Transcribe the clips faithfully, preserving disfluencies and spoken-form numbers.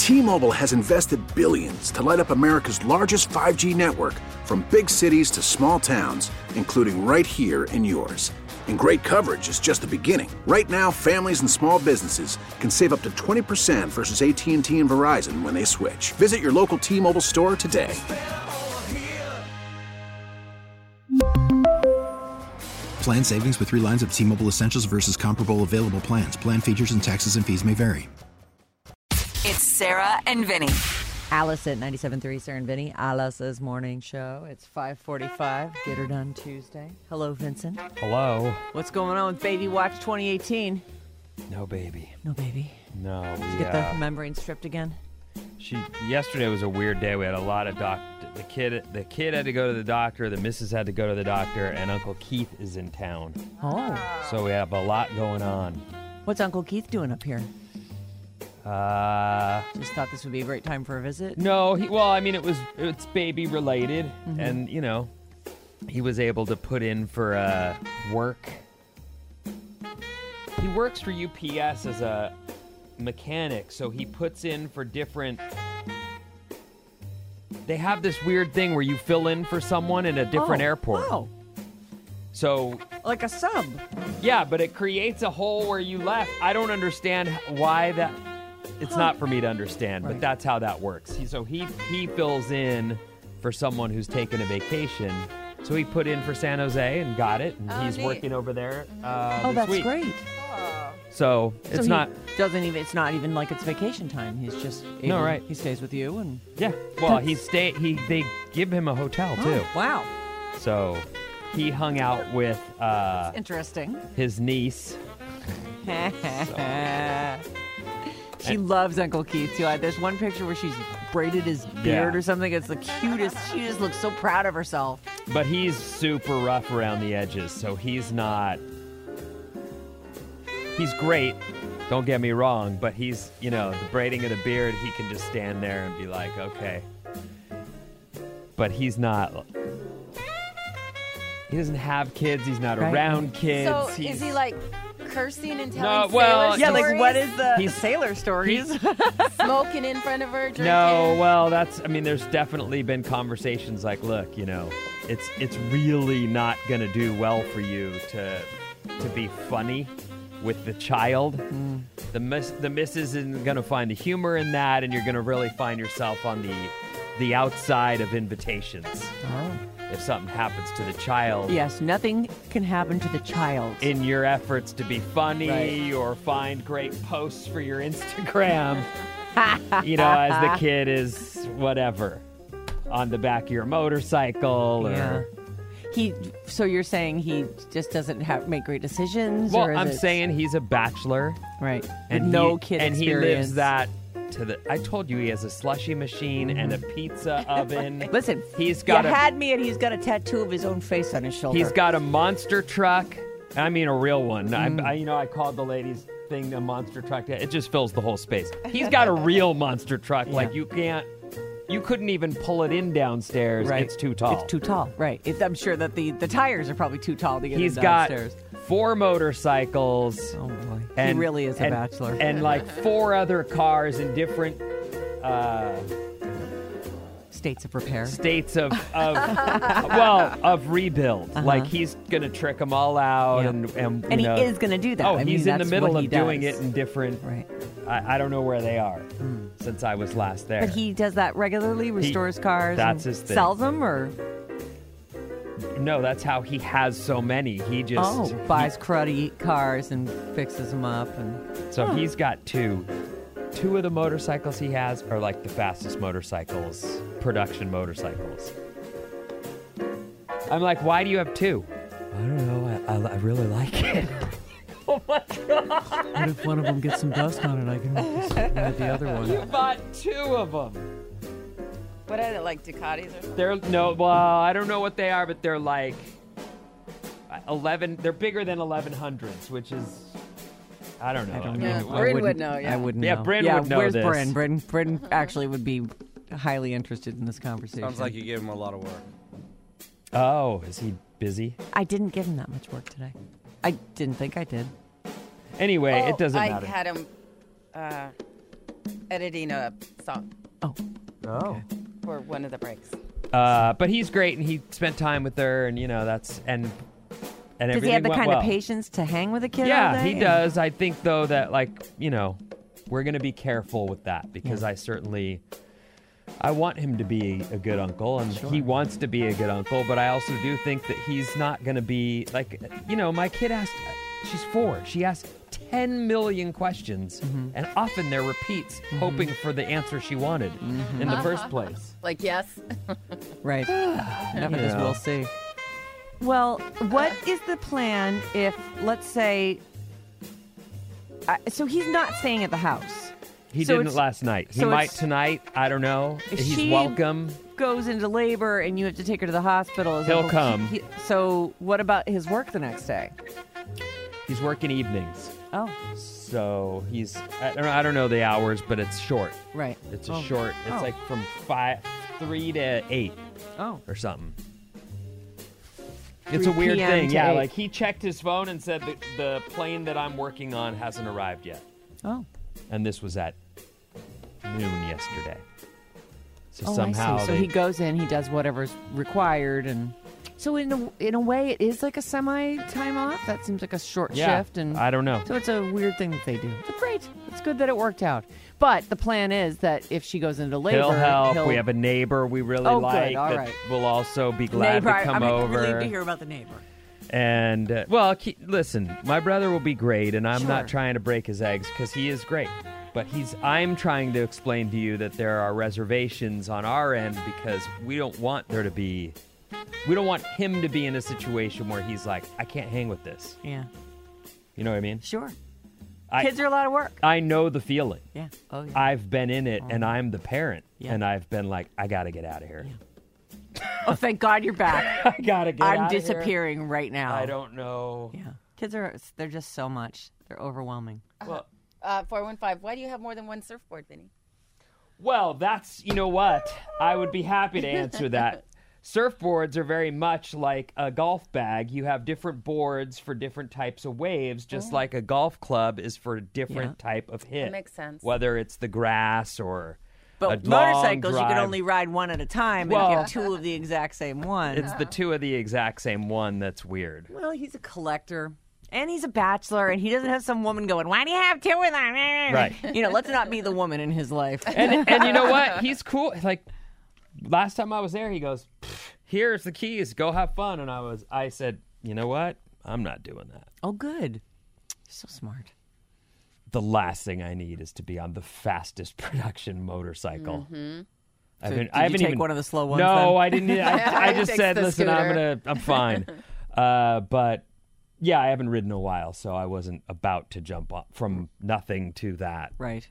T-Mobile has invested billions to light up America's largest five G network, from big cities to small towns, including right here in yours. And great coverage is just the beginning. Right now, families and small businesses can save up to twenty percent versus A T and T and Verizon when they switch. Visit your local T-Mobile store today. Plan savings with three lines of T-Mobile Essentials versus comparable available plans. Plan features and taxes and fees may vary. It's Sarah and Vinny. Alice at ninety-seven point three, Sarah and Vinny. Alice's morning show. It's five forty-five. Get her done Tuesday. Hello, Vincent. Hello. What's going on with Baby Watch twenty eighteen? No baby. No baby. No. Did We, you get uh, the membrane stripped again? She. Yesterday was a weird day. We had a lot of doc. The kid. The kid had to go to the doctor. The missus had to go to the doctor, and Uncle Keith is in town. Oh. So we have a lot going on. What's Uncle Keith doing up here? Uh. Just thought this would be a great time for a visit. No. He. Well, I mean, it was. It's baby related, Mm-hmm. and you know, he was able to put in for uh, work. He works for U P S as a mechanic, so he puts in for different. They have this weird thing where you fill in for someone in a different Oh, airport. Oh, So, like a sub. yeah, but it creates a hole where you left. I don't understand why that. It's not for me to understand, Right. but that's how that works. He, so he he fills in for someone who's taken a vacation. So he put in for San Jose and got it, and Oh, he's neat. working over there uh, Oh, this that's week. great. So it's so he not. doesn't even. It's not even like it's vacation time. He's just able, No, right. He stays with you and. Yeah. Well, That's- he stay. He they give him a hotel too. Oh, wow. So he hung out with uh, Interesting. his niece. She loves Uncle Keith too. I- There's one picture where she's braided his beard Yeah. or something. It's the cutest. She just looks so proud of herself. But he's super rough around the edges, so he's not. He's great, don't get me wrong, but he's, you know, the braiding of the beard, he can just stand there and be like, okay. But he's not. He doesn't have kids, he's not Right. around kids. So he's, is he like cursing and No, telling well, sailor Yeah, stories? like what is the He's- sailor stories? Smoking in front of her, drinking? No, well, that's. I mean, there's definitely been conversations like, look, you know, it's it's really not gonna do well for you to to be funny with the child. Mm. The miss, the missus isn't gonna find the humor in that, and you're gonna really find yourself on the the outside of invitations Oh. if something happens to the child. Yes, nothing can happen to the child. In your efforts to be funny Right. or find great posts for your Instagram, you know, as the kid is whatever on the back of your motorcycle or. Yeah. He. So you're saying he just doesn't have make great decisions? Well, or is I'm it- saying he's a bachelor, right. and With no he, kid and experience. he lives that to the. I told you he has a slushy machine and a pizza oven. Listen, he's got you a had me, and he's got a tattoo of his own face on his shoulder. he's got a monster truck. I mean, a real one. Mm. I, I, you know, I called the ladies thing a monster truck. It just fills the whole space. He's got a real monster truck. Like you can't, you couldn't even pull it in downstairs. Right. It's too tall. It's too tall, right? It, I'm sure that the, the tires are probably too tall to get He's him got downstairs. four motorcycles. Oh boy, And, he really is a and- bachelor. And like four other cars in different uh, States of repair. states of, of well, of rebuild. Like he's gonna trick them all out, Uh-huh. Yeah. and and, you And he know- is going to do that. Oh, I mean, he's in the that's middle what he of doing does. it in different. Right. I, I don't know where they are since I was last there. But he does that regularly, restores cars. that's and his thing. Sells them or No, that's how he has so many. He just oh, buys cruddy cars and fixes them up and So he's got two. Two of the motorcycles he has are like the fastest motorcycles, production motorcycles. I'm like, why do you have two? I don't know. I, I, I really like it. Oh my god! what if one of them gets some dust on it? I can ride the other You bought two of them. What are they, like Ducatis or something? They're no. Well, I don't know what they are, but they're like eleven. They're bigger than eleven hundreds, which is. I don't know. I don't I know. mean, Yeah, it- Bryn wouldn't- would know, yeah. I wouldn't Yeah, know. Bryn yeah, would know where's this. Bryn? Bryn? Bryn actually would be highly interested in this conversation. Sounds like you gave him a lot of work. Oh, is he busy? I didn't give him that much work today. I didn't think I did. Anyway, Oh, it doesn't I matter. had him uh, editing a song Oh. Oh. for one of the breaks. Uh, but he's great, and he spent time with her, and you know that's and and Does everything he have the went kind well. of patience to hang with a kid all Yeah, day? he does. I think though that like you know we're gonna be careful with that because Yeah. I certainly I want him to be a good uncle, and he wants to be a good uncle. But I also do think that he's not gonna be like you know my kid asked. She's four. She asked ten million questions, Mm-hmm. and often they're repeats, hoping for the answer she wanted Mm-hmm. in the first place. Like, yes. Right. Enough of this, know. we'll see. Well, what is the plan if, let's say, uh, so he's not staying at the house. He So didn't it's- last night. He so might it's- tonight. I don't know. If He's she welcome. goes into labor and you have to take her to the hospital. is He'll it- come. he- so what about his work the next day? He's working evenings, Oh, so he's. I don't know, I don't know the hours, but it's short. right. It's a Oh. short. It's Oh. like from five, three to eight Oh. or something. It's a three weird p.m. thing. to Yeah, eight. like he checked his phone and said that the plane that I'm working on hasn't arrived yet, Oh. and this was at noon yesterday. So Oh, somehow I see. So they- he goes in, he does whatever's required, and so in a, in a way, it is like a semi time off. That seems like a short yeah, shift, and I don't know. so it's a weird thing that they do. But great, it's good that it worked out. But the plan is that if she goes into labor, He'll help. he'll- We have a neighbor we really Oh, good. like All that right. will also be glad neighbor. to come I'm over. relieved to hear about the neighbor. And uh, well, ke- listen, my brother will be great, and I'm Sure. not trying to break his eggs because he is great. But he's. I'm trying to explain to you that there are reservations on our end because we don't want there to be. We don't want him to be in a situation where he's like, I can't hang with this. Yeah, You know what I mean? sure. I, Kids are a lot of work. I know the feeling. Yeah. Oh yeah. I've been in it, and I'm the parent, Yeah. and I've been like, I got to get out of here. oh, thank God you're back. I gotta get. I'm outta here. disappearing right now. I don't know. Yeah. Kids are. They're just so much. They're overwhelming. Well, Uh, four one five. Why do you have more than one surfboard, Vinny? Well, that's, you know what? I would be happy to answer that. Surfboards are very much like a golf bag. You have different boards for different types of waves, just like a golf club is for a different type of hit. That makes sense. Whether it's the grass or But a long motorcycles, you can drive. only ride one at a time. Well- and if you have two of the exact same one. It's the two of the exact same one that's weird. Well, he's a collector. And he's a bachelor, and he doesn't have some woman going, why do you have two of them? Right. You know, let's not be the woman in his life. And and you know what? He's cool. Like last time I was there, he goes, "Here's the keys. Go have fun." And I was, I said, "You know what? I'm not doing that. Oh, good. You're so smart. The last thing I need is to be on the fastest production motorcycle." Mm-hmm. I've So been, did I you haven't take even, one of the slow ones No, then? I didn't. I, I just Takes said, the "Listen, I'm scooter." gonna, I'm fine." Uh, but yeah, I haven't ridden in a while, so I wasn't about to jump up from nothing to that. Right.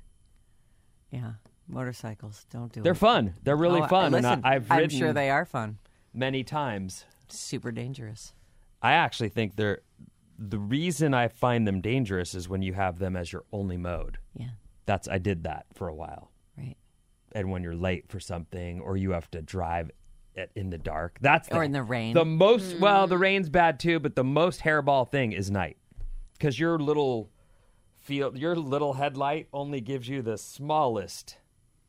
Yeah. Motorcycles, don't do They're it. fun. They're really Oh, fun, Listen, and I, I've I'm ridden sure they are fun. many times. Super dangerous. I actually think they're the reason I find them dangerous is when you have them as your only mode. Yeah. That's I did that for a while. Right. And when you're late for something or you have to drive it in the dark, that's the, Or in the rain. The most well, the rain's bad too, but the most hairball thing is night, because your little field, your little headlight only gives you the smallest.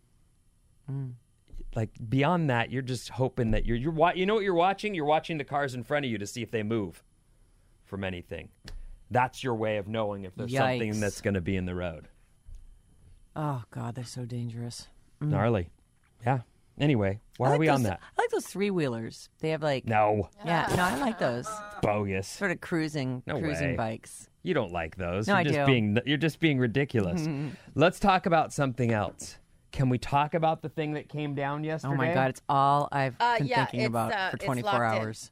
Mm. Like beyond that, you're just hoping that you're you're wa- you know what you're watching? You're watching the cars in front of you to see if they move from anything. That's your way of knowing if there's Yikes. something that's going to be in the road. Oh, God, they're so dangerous. Gnarly. Yeah. Anyway, why I are like we those, on that? I like those three-wheelers. They have like... No. Yeah, no, I like those. Bogus. Sort of cruising, No cruising way. bikes. You don't like those. No, you're I just do. being you're just being ridiculous. Let's talk about something else. Can we talk about the thing that came down yesterday? Oh, my God, it's all I've Uh, been yeah, thinking it's, about uh, for it's twenty-four locked in. hours.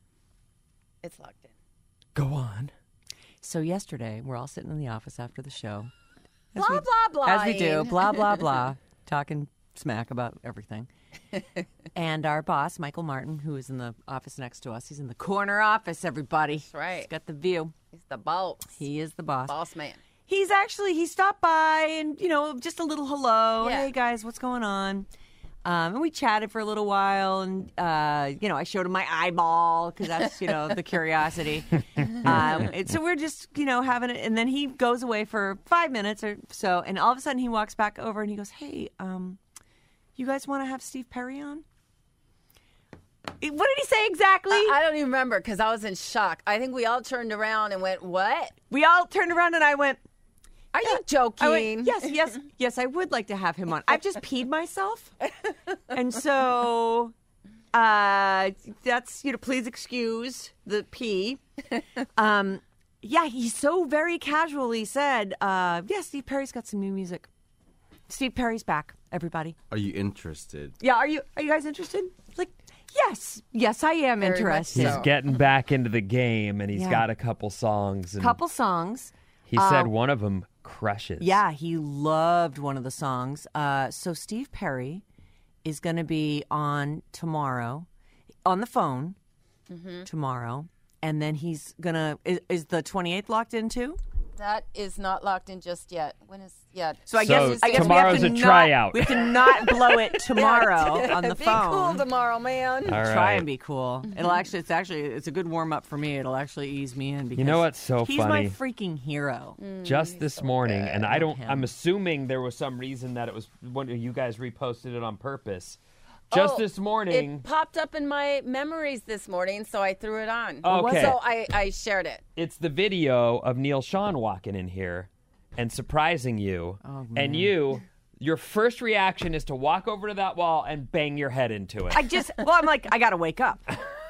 It's locked in. Go on. So yesterday, we're all sitting in the office after the show. As Blah, we, blah, blah. As we do, blah, blah, blah, talking smack about everything. And our boss, Michael Martin, who is in the office next to us, he's in the corner office, everybody. That's right. He's got the view. He's the boss. He is the boss. Boss man. He's actually, he stopped by and, you know, just a little hello. Yeah. Hey, guys, what's going on? Um, and we chatted for a little while, and uh, you know, I showed him my eyeball because that's, you know, the curiosity. um, and so we're just, you know, having it, and then he goes away for five minutes or so, and all of a sudden he walks back over and he goes, "Hey, um, you guys want to have Steve Perry on?" What did he say exactly? I, I don't even remember because I was in shock. I think we all turned around and went, "What? We all turned around, and I went, Are you joking?" I went, yes, yes, yes, I would like to have him on. I've just peed myself. And so uh, that's, you know, please excuse the pee. Um, yeah, he so very casually said, uh, yeah, Steve Perry's got some new music. Steve Perry's back, everybody. Are you interested? Yeah, are you Are you guys interested? Like, yes. Yes, I am Very much interested. so. He's getting back into the game, and he's Yeah. got a couple songs. And Couple songs. he said one of them crushes. Yeah, he loved one of the songs. Uh, so Steve Perry is going to be on tomorrow, on the phone Mm-hmm. tomorrow, and then he's gonna. Is, is the twenty-eighth locked in too? That is not locked in just yet. When is yeah? So I So guess I guess tomorrow's we have to a not, tryout. We have to not blow it tomorrow on the be phone. cool tomorrow, man. All right. Try and be cool. It'll actually. It's actually. It's a good warm up for me. It'll actually ease me in because You know what's so he's funny? my freaking hero. Just this morning, and I don't. him. I'm assuming there was some reason that it was one of you guys reposted it on purpose. Just Oh, this morning. It popped up in my memories this morning, so I threw it on. Okay. So I, I shared it. It's the video of Neil Sean walking in here and surprising you. Oh, and you, your first reaction is to walk over to that wall and bang your head into it. I just. Well, I'm like, I gotta wake up.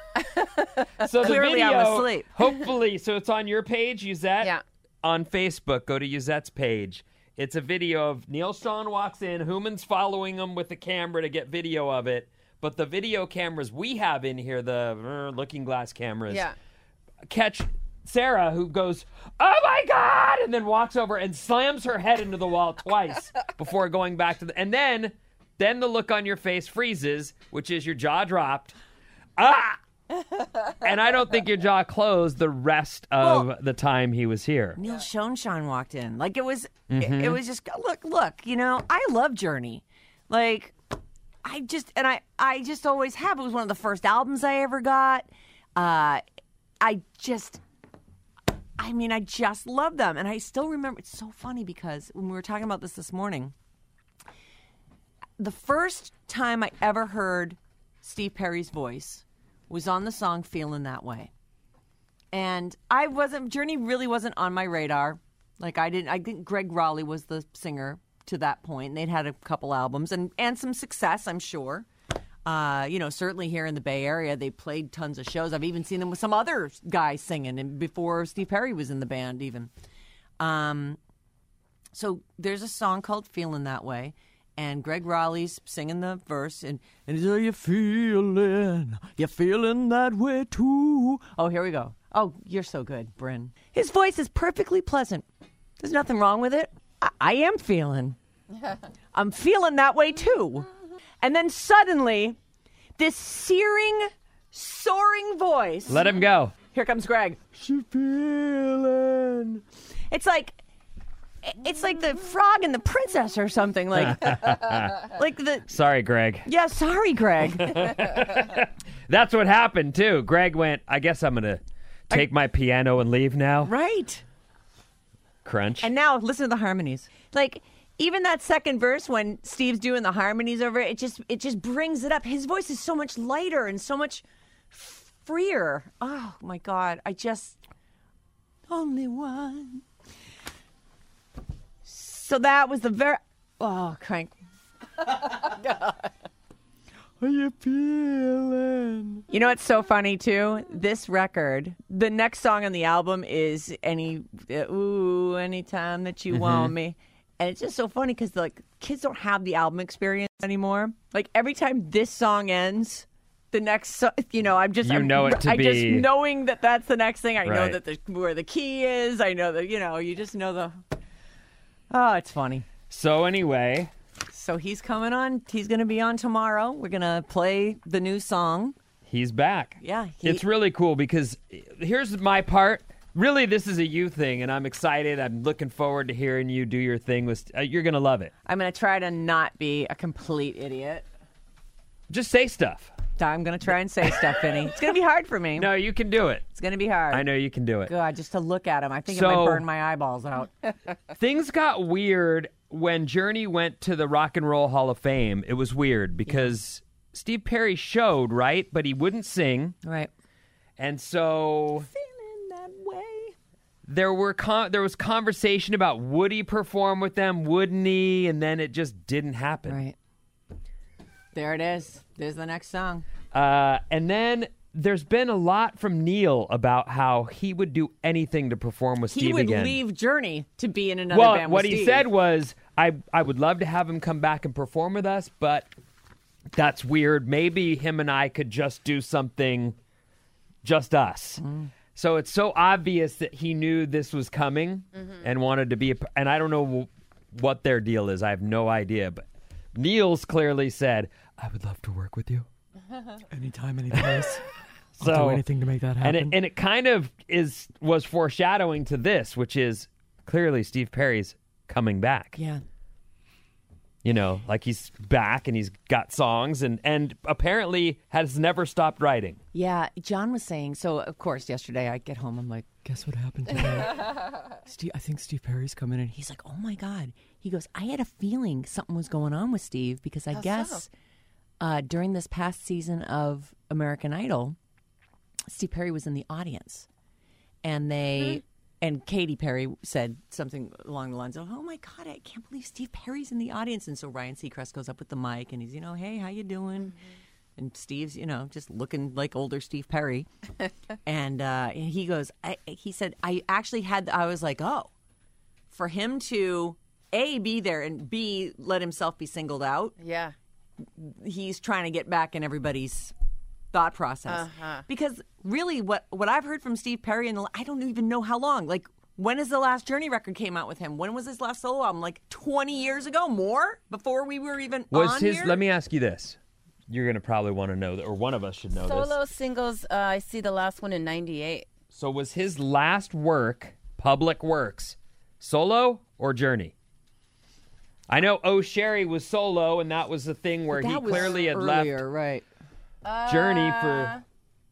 so the Clearly I'm video, asleep. hopefully, so it's on your page, Yuzette? Yeah. On Facebook, go to Yuzette's page. It's a video of Neil Sean walks in, Human's following him with the camera to get video of it. But the video cameras we have in here, the uh, looking glass cameras, Yeah. catch Sarah, who goes, "Oh my God!" and then walks over and slams her head into the wall twice before going back to the. And then, then the look on your face freezes, which is your jaw dropped. Ah! And I don't think your jaw closed the rest of Well- the time he was here. Neil Schoenstein walked in. Like it was, Mm-hmm. it, it was just look, look. You know, I love Journey. Like, I just and I, I just always have. It was one of the first albums I ever got. Uh, I just, I mean, I just love them, and I still remember. It's so funny because when we were talking about this this morning, the first time I ever heard Steve Perry's voice was on the song "Feeling That Way." And I wasn't, Journey really wasn't on my radar. Like I didn't, I think Greg Raleigh was the singer to that point. And they'd had a couple albums and, and some success, I'm sure. Uh, you know, certainly here in the Bay Area, they played tons of shows. I've even seen them with some other guys singing and before Steve Perry was in the band even. Um, so there's a song called "Feeling That Way." And Greg Raleigh's singing the verse, and and he's like, "You feeling, you feeling that way too." Oh, here we go. Oh, you're so good, Bryn. His voice is perfectly pleasant. There's nothing wrong with it. I, I am feeling. I'm feeling that way too. And then suddenly, this searing, soaring voice. Let him go. Here comes Greg. She feeling. It's like. It's like the frog and the princess or something. Like, like the. Sorry, Greg. Yeah, sorry, Greg. That's what happened, too. Greg went, "I guess I'm going to take my piano and leave now." Right. Crunch. And now listen to the harmonies. Like even that second verse when Steve's doing the harmonies over it, it just it just brings it up. His voice is so much lighter and so much freer. Oh my God! I just only one. So that was the very oh crank. Are you feeling? You know what's so funny too? This record, the next song on the album is any uh, ooh anytime that you want me, and it's just so funny because like kids don't have the album experience anymore. Like every time this song ends, the next so, you know I'm just You I'm, know it to I just be- knowing that that's the next thing. I know Right. that the, where the key is. I know that you know you just know the. Oh, it's funny. So anyway, So he's coming on. He's going to be on tomorrow. We're going to play the new song. he's back. Yeah, he- It's really cool because here's my part. Really, this is a you thing, and I'm excited. I'm looking forward to hearing you do your thing. With uh, You're going to love it. I'm going to try to not be a complete idiot. Just say stuff. I'm going to try and say stuff, Vinny. It's going to be hard for me. No, you can do it. It's going to be hard. I know you can do it. God, just to look at him, I think So- it might burn my eyeballs out. Things got weird when Journey went to the Rock and Roll Hall of Fame. It was weird because Steve Perry showed, right? But he wouldn't sing. Right. And so Feeling that way. there were con- there was conversation about would he perform with them, wouldn't he? And then it just didn't happen. Right. There it is. There's the next song. Uh, and then there's been a lot from Neil about how he would do anything to perform with He Steve would again. leave Journey to be in another well, band what with he Steve. said was, I, I would love to have him come back and perform with us, but that's weird. Maybe him and I could just do something, just us. Mm. So it's so obvious that he knew this was coming and wanted to be, a, and I don't know what their deal is. I have no idea, but Neil's clearly said, I would love to work with you. Anytime, any place. So, I'll do anything to make that happen. And it, and it kind of is was foreshadowing to this, which is clearly Steve Perry's coming back. Yeah. You know, like he's back and he's got songs and, and apparently has never stopped writing. Yeah. John was saying, so of course, yesterday I get home, I'm like, Guess what happened today? Steve, I think Steve Perry's coming in. he's like, oh my God. He goes, I had a feeling something was going on with Steve because I How guess so? uh, during this past season of American Idol, Steve Perry was in the audience. And they, and Katy Perry said something along the lines of, oh my God, I can't believe Steve Perry's in the audience. And so Ryan Seacrest goes up with the mic and he's, you know, hey, how you doing? And Steve's, you know, just looking like older Steve Perry. and uh, he goes, I, he said, I actually had, I was like, oh, for him to A, be there and B, let himself be singled out, Yeah. he's trying to get back in everybody's thought process. Uh-huh. Because really what, what I've heard from Steve Perry, and I don't even know how long, like when is the last Journey record came out with him? When was his last solo album? Like twenty years ago? More? Before we were even Was on his, here? let me ask you this. You're going to probably want to know that, or one of us should know Solo this. singles, uh, I see the last one in ninety-eight. So was his last work, Public Works, solo or Journey? I know Oh Sherry was solo, and that was the thing where he That was clearly had earlier, right. left Journey for...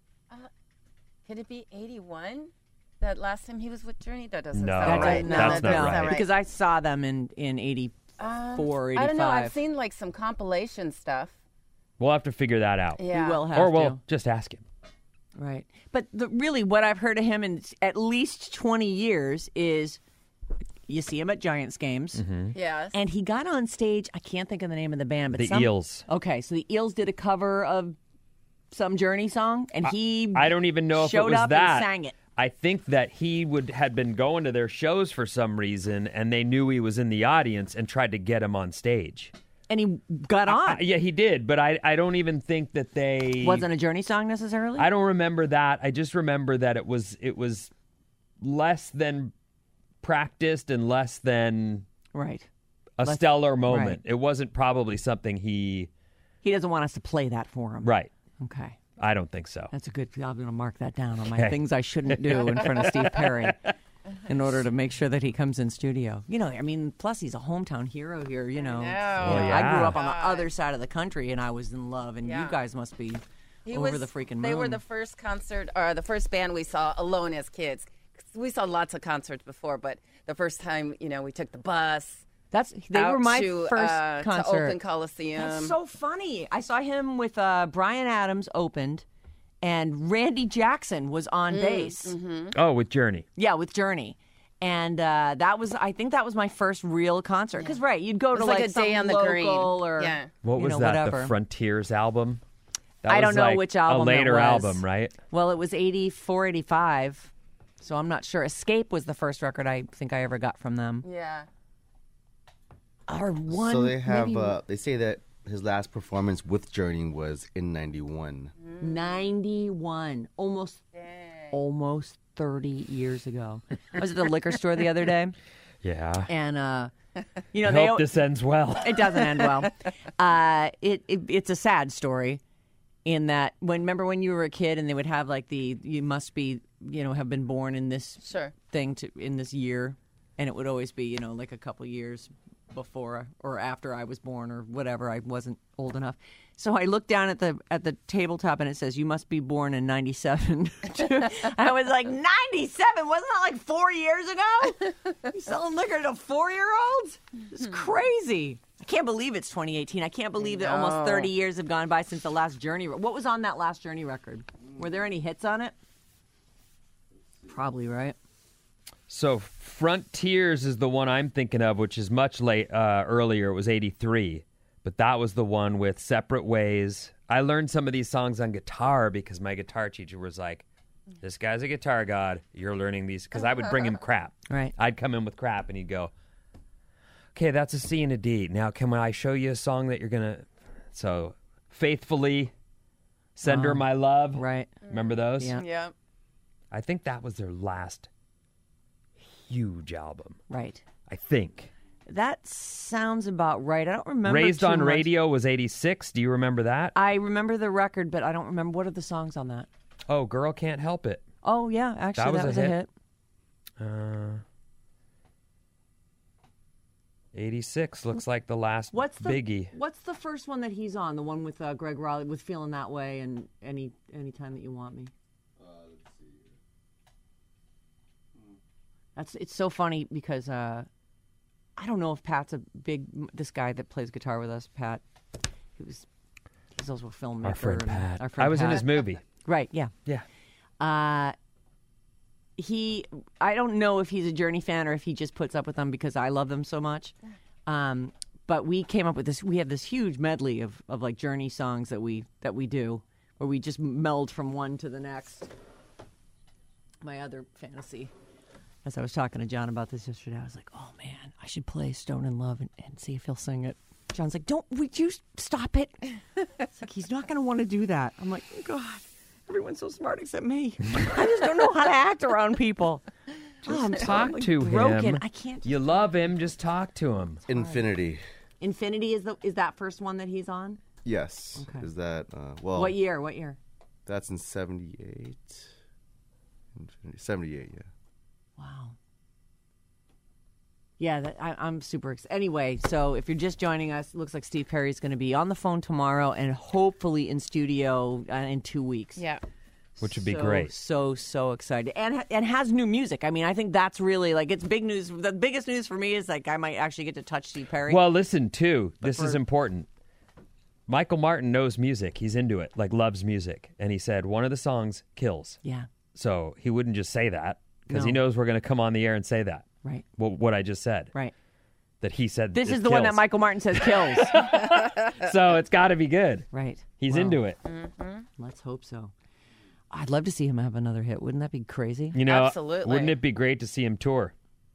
Could it be eighty-one? That last time he was with Journey? That doesn't No, sound That right. doesn't- No, that's that not doesn't right. sound Because I saw them in, in eighty-four, eighty-five. I don't know. I've seen like some compilation stuff. We'll have to figure that out. Yeah. We will have Or to. we'll just ask him. Right. But the, really, what I've heard of him in at least twenty years is you see him at Giants games. Yes. And he got on stage. I can't think of the name of the band, but The some, Eels. Okay, so the Eels did a cover of some Journey song, and he I don't even know if it showed was up that. and sang it. I think that he would had been going to their shows for some reason, and they knew he was in the audience and tried to get him on stage. And he got on. I- yeah, he did, but I, I don't even think that they Wasn't a Journey song necessarily. I don't remember that. I just remember that it was it was less than practiced and less than right. a Less- stellar moment. right. It wasn't probably something he He doesn't want us to play that for him. right. Okay. I don't think so. That's a good. I'm going to mark that down on my Okay. things I shouldn't do in front of Steve Perry, in order to make sure that he comes in studio. You know, I mean, plus he's a hometown hero here. You know, know. Yeah, Well, I grew yeah. up on the other side of the country, and I was in love. And Yeah. you guys must be He over was, the freaking moon. They were the first concert, or the first band we saw alone as kids. We saw lots of concerts before, but the first time, you know, we took the bus. That's they out were my to, first uh, concert. to Oakland Coliseum. That's so funny. I saw him with uh, Brian Adams opened, and Randy Jackson was on Mm, bass. mm-hmm. Oh, with Journey. Yeah, with Journey. And uh, that was, I think that was my first real concert. Because, right, you'd go It to was like like, a day some on the local green. or, Yeah. What you was know, that? whatever. The Frontiers album? That I was don't know like which album A it later was. album, right? Well, it was eighty-four, eighty-five. So I'm not sure. Escape was the first record I think I ever got from them. Yeah. Or one. So they have. maybe Uh, they say that his last performance with Journey was in ninety-one. ninety-one. Almost, almost thirty years ago. I was at the liquor store the other day, Yeah. and, uh, you know, I they. hope this ends well. It doesn't end well. Uh, it, it it's a sad story, in that when remember when you were a kid and they would have like the you must be you know have been born in this Sure. thing to in this year, and it would always be you know like a couple years before or after I was born or whatever. I wasn't old enough. So I looked down at the at the tabletop and it says, you must be born in ninety-seven. I was like, ninety-seven? Wasn't that like four years ago? You selling liquor to four-year-olds? It's crazy. I can't believe it's twenty eighteen. I can't believe that almost thirty years have gone by since the last Journey. What was on that last Journey record? Were there any hits on it? Probably, right? So Frontiers is the one I'm thinking of, which is much late uh, earlier. It was eighty-three. But that was the one with Separate Ways. I learned some of these songs on guitar because my guitar teacher was like, this guy's a guitar god. You're learning these. Because I would bring him crap. Right. I'd come in with crap and he'd go, okay, that's a C and a D. Now, can I show you a song that you're going to... So, Faithfully, Send Her Oh, My Love. Right. Remember those? Yeah. Yeah. I think that was their last huge album. Right. I think. That sounds about right. I don't remember. Raised too on much. Radio was eighty-six. Do you remember that? I remember the record, but I don't remember. What are the songs on that? Oh, Girl Can't Help It. Oh, yeah. Actually, that was, was a a hit. hit. Uh, eighty-six looks like the last What's the biggie. What's the first one that he's on? The one with uh, Greg Raleigh with Feeling That Way and any Anytime That You Want Me. That's it's so funny because uh, I don't know if Pat's a big this guy that plays guitar with us, Pat. He was he's also a filmmaker. Our friend and- Pat. Our friend I was in Pat. his movie. Right, yeah. Yeah. Uh he I don't know if he's a Journey fan or if he just puts up with them because I love them so much. Um but we came up with this we have this huge medley of, of like Journey songs that we that we do where we just meld from one to the next. My other fantasy. As I was talking to John about this yesterday, I was like, oh man, I should play Stone in Love and, and see if he'll sing it. John's like, don't, would you stop it? It's like, he's not going to want to do that. I'm like, oh God, everyone's so smart except me. I just don't know how to act around people. Oh, I'm Talk totally to broken. him. I can't. You love him, just talk to him. Infinity. Infinity is the is that first one that he's on? Yes. Okay. Is that, uh, well. What year? What year? That's in seventy-eight. Infinity, seventy-eight, yeah. Wow. Yeah, that, I, I'm super excited. Anyway, so if you're just joining us, it looks like Steve Perry's going to be on the phone tomorrow and hopefully in studio uh, in two weeks. Yeah. Which would be So, great. So, so excited. And ha- and has new music. I mean, I think that's really, like, it's big news. The biggest news for me is, like, I might actually get to touch Steve Perry. Well, listen, too. This for- is important. Michael Martin knows music. He's into it, like loves music. And he said one of the songs kills. Yeah, So he wouldn't just say that because he No. knows we're going to come on the air and say that. right, Well, what I just said. right. That he said This it is the one that kills. Michael Martin says kills. So it's got to be good. Right. He's Well, into it. Let's hope so. I'd love to see him have another hit. Wouldn't that be crazy? You know, Absolutely. wouldn't it be great to see him tour?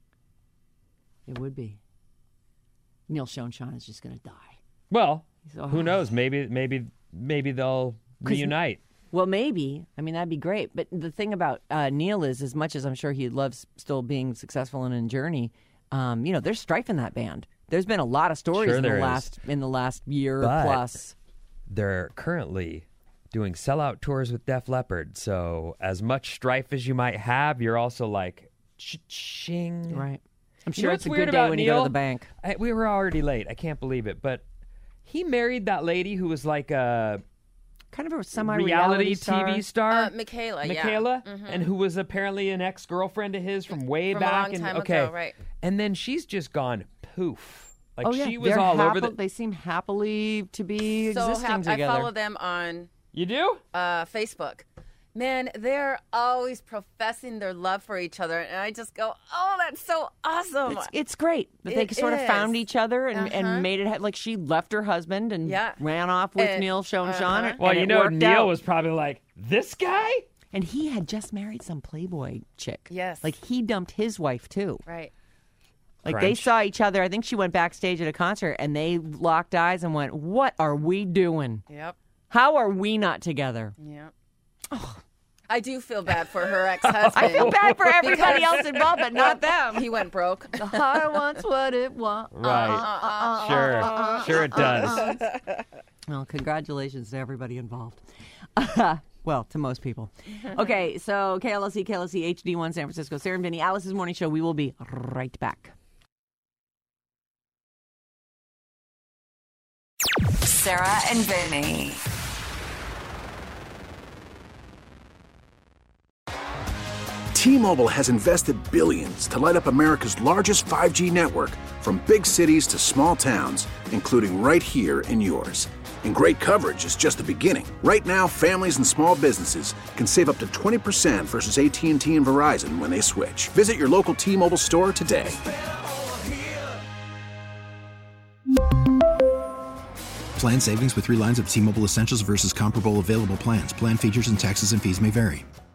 It would be. Neil Schoenstein is just going to die. Well, So- who knows? Maybe, maybe, maybe they'll 'Cause- reunite. Well, maybe. I mean, that'd be great. But the thing about uh, Neil is, as much as I'm sure he loves still being successful in a Journey, um, you know, there's strife in that band. There's been a lot of stories Sure in the there is. last in the last year But- plus. They're currently doing sellout tours with Def Leppard. So as much strife as you might have, you're also like, ching. Right. I'm You sure know it's what's a weird good day about when you go to Neil? the bank. I, we were already late. I can't believe it. But he married that lady who was like a Kind of a reality semi-reality star. T V star. Uh, Michaela, yeah. Michaela, Mhm. and who was apparently an ex-girlfriend of his from way From a back. long and time okay, ago, right. And then she's just gone poof. Like oh yeah, she was They're all over happy- the. They seem happily to be So existing hap- I together. follow them on You do? uh, Facebook. Man, they're always professing their love for each other, and I just go, "Oh, that's so awesome!" It's, it's great that they It sort of found is. each other and, Uh-huh. and made it ha- like she left her husband and Yeah. ran off with And- Neil Schoenstein. uh-huh. and- Well, and you it know, worked Neil out. was probably like, "This guy." And he had just married some Playboy chick. Yes. Like he dumped his wife too. right. Like they Crunch. saw each other. I think she went backstage at a concert and they locked eyes and went, "What are we doing? Yep. How are we not together?" Yep. I do feel bad for her ex-husband. I feel bad for everybody Because- else involved, but not them. He went broke. The heart wants what it wants. Right. Sure. Sure it does. Well, congratulations to everybody involved. Well, to most people. Okay, so K L S E, K L S E H D one San Francisco. Sarah and Vinny, Alice's Morning Show. We will be right back. Sarah and Vinny. T-Mobile has invested billions to light up America's largest five G network, from big cities to small towns, including right here in yours. And great coverage is just the beginning. Right now, families and small businesses can save up to twenty percent versus A T and T and Verizon when they switch. Visit your local T-Mobile store today. Plan savings with three lines of T-Mobile Essentials versus comparable available plans. Plan features and taxes and fees may vary.